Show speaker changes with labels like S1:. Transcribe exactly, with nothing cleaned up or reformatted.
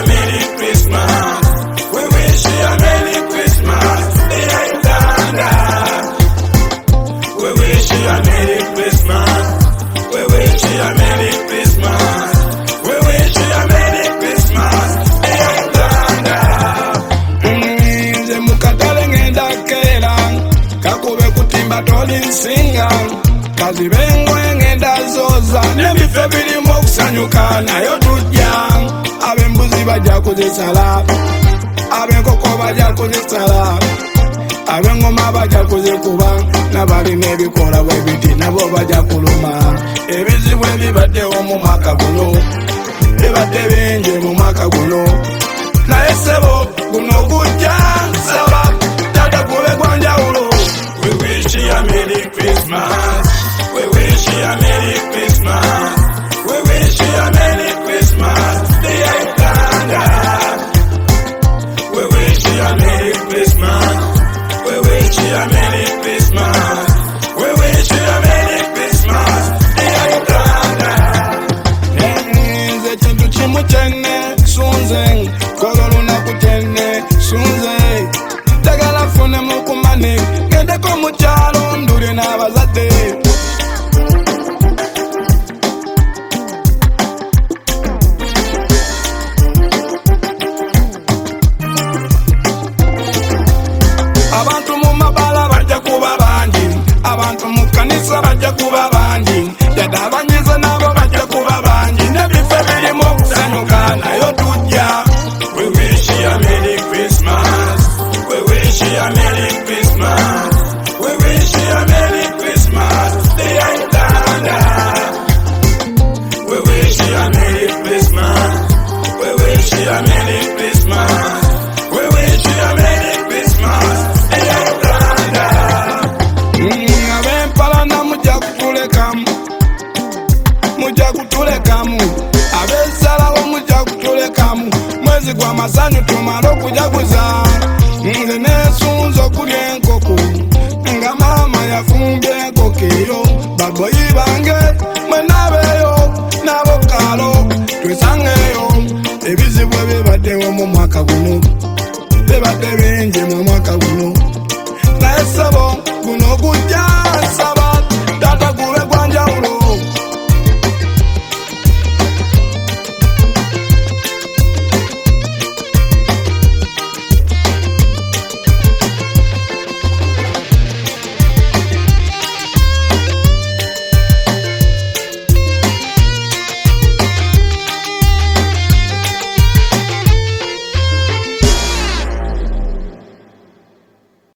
S1: Merry Christmas. We wish you a Merry Christmas. Dear Uganda. We wish you a Merry Christmas. We wish you a Merry Christmas. We wish you a Merry Christmas. Dear Uganda. Nze mukatale ngenda kera kakube kutimba toli nsinga kazibengwe ngenda zoza n'ebife birimu okusanyuka nayo tujja ab'embuzi bajja kuzisala ab'enkoko bajja kuzisala ab'engoma bajja kuzikuba n'abalina ebikola bwe biti nabo bajja kuluma ebizibu ebibaddewo mu mwaka guno bibadde bingi mu mwaka guno naye ssebo guno gujja nsaba tata kube gwa njawulo. We wish you a Merry Christmas. We wish you a Merry Christmas. We wish you a Merry Christmas. Dear Uganda. We wish you a Merry Christmas. We wish you a Merry Christmas. We wish you a Merry Christmas. Dear Uganda. Nze kintu kimu kyenne sunze kolo lunaku kyenne sunze njagala fune mukumane ngendeko mu kyalo ndule n'abazadde. Abantu mu mabala bajja kuba bangi, abantu mu kanisa bajja kuba bangi, yadde abanyiza nabo bajja kuba bangi, n'ebifo birimu okusanyuka nayo tujja. We wish you a Merry Christmas. We wish you a Merry Christmas. We wish you a Merry Christmas. Dear Uganda. We wish you a Merry Christmas. We wish you a Merry Christmas. We wish you a Merry Christmas. Dear Uganda. Ab'empalana mujja kutulekamu, mujja kutulekamu, ab'ensalawo mujja kutulekamu, mwezi gwa masanyu tumale okujaguza. Nze nesunza okulya enkoko nga maama yafumbye enkoko eyo, baboyi bange mwenabeeyo n'abokalo twesangeyo. Ebizibu ebibaddewo mu mwaka guno bibadde bingi mu mwaka guno naye ssebo guno gujja nsaba tata gube